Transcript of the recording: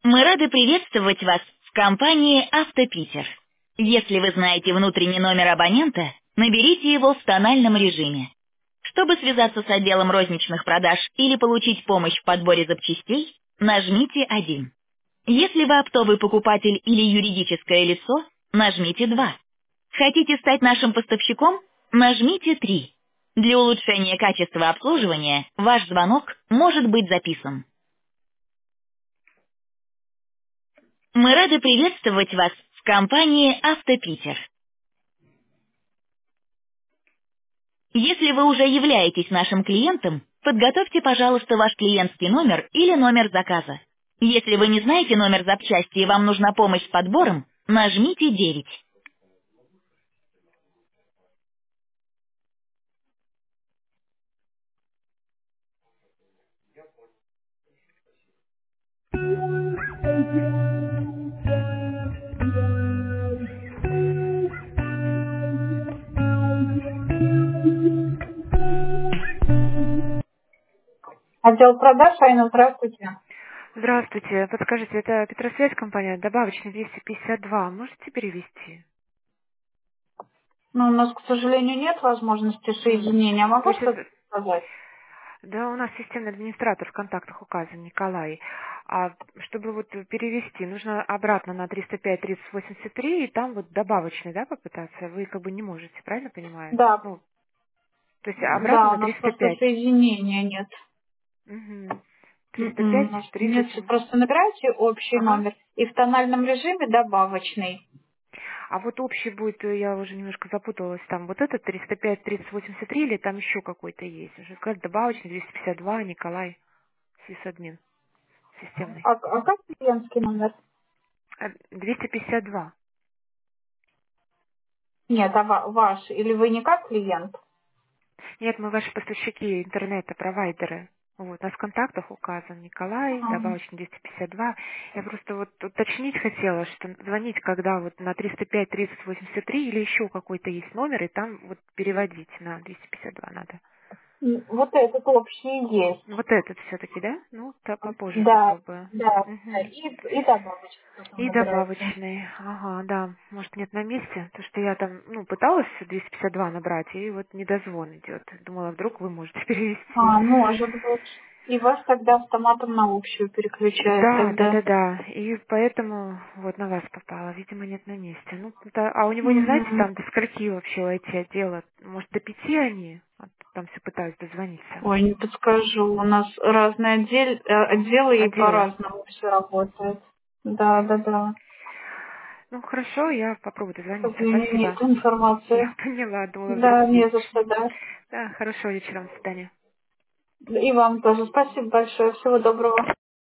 Мы рады приветствовать вас в компании «Автопитер». Если вы знаете внутренний номер абонента, наберите его в тональном режиме. Чтобы связаться с отделом розничных продаж или получить помощь в подборе запчастей, нажмите 1. Если вы оптовый покупатель или юридическое лицо, нажмите 2. Хотите стать нашим поставщиком? Нажмите 3. Для улучшения качества обслуживания ваш звонок может быть записан. Мы рады приветствовать вас в компании «Автопитер». Если вы уже являетесь нашим клиентом, подготовьте, пожалуйста, ваш клиентский номер или номер заказа. Если вы не знаете номер запчасти и вам нужна помощь с подбором, нажмите 9. Отдел продаж, Айна, здравствуйте. Здравствуйте. Подскажите, это Петросвязь компания, добавочный 252. Можете перевести? Ну, у нас, к сожалению, нет возможности М, соединения. Могу Вы сейчас... что-то сказать? Да, у нас системный администратор в контактах указан, Николай. А чтобы вот перевести, нужно обратно на 305-3083, и там вот добавочный, да, попытаться? Вы как бы не можете, правильно понимаю? Да, Ну, то есть обратно да, у на нас просто 305. соединения нет. Угу. У 305, нас нет, 30... просто набираете общий Ага. номер и в тональном режиме добавочный. А вот общий будет, я уже немножко запуталась, там вот этот 305-3083 или там еще какой-то есть? Уже сказать добавочный 252, Николай, сисадмин системный. А как клиентский номер? 252. Нет, ваш. Или вы не как клиент? Нет, мы ваши поставщики интернета, провайдеры. Вот, у нас в контактах указан Николай, Ага. добавочный 252. Я просто вот уточнить хотела, что звонить, когда вот на 305-3083 или еще какой-то есть номер, и там вот переводить на 252 надо. Вот этот общий есть. Вот этот все-таки, да? Ну, попозже Да, попробую. да. Мгм. И добавочный потом И набираете. добавочный. Ага, да. Может, нет на месте? Потому что я там, ну, пыталась 252 набрать, и вот недозвон идет. Думала, вдруг вы можете перевести. Может быть. И вас тогда автоматом на общую переключает Да, да, тогда. да, да. И поэтому вот на вас попала. Видимо, нет на месте. Ну, а у него, не знаете, Мгм. там до скольки вообще эти отделы? Может, до 5 они? Вот там все пытаюсь дозвониться. Ой, не подскажу. У нас разные отделы и Отделы. по-разному все работает. Да, да, Мгм. да. Ну, хорошо, я попробую К дозвониться. сожалению, нет Спасибо. Я информации. поняла, думала, Да, вдруг не есть. за что, да. Да, хорошо, вечером, до свидания. И вам тоже спасибо большое. Всего доброго.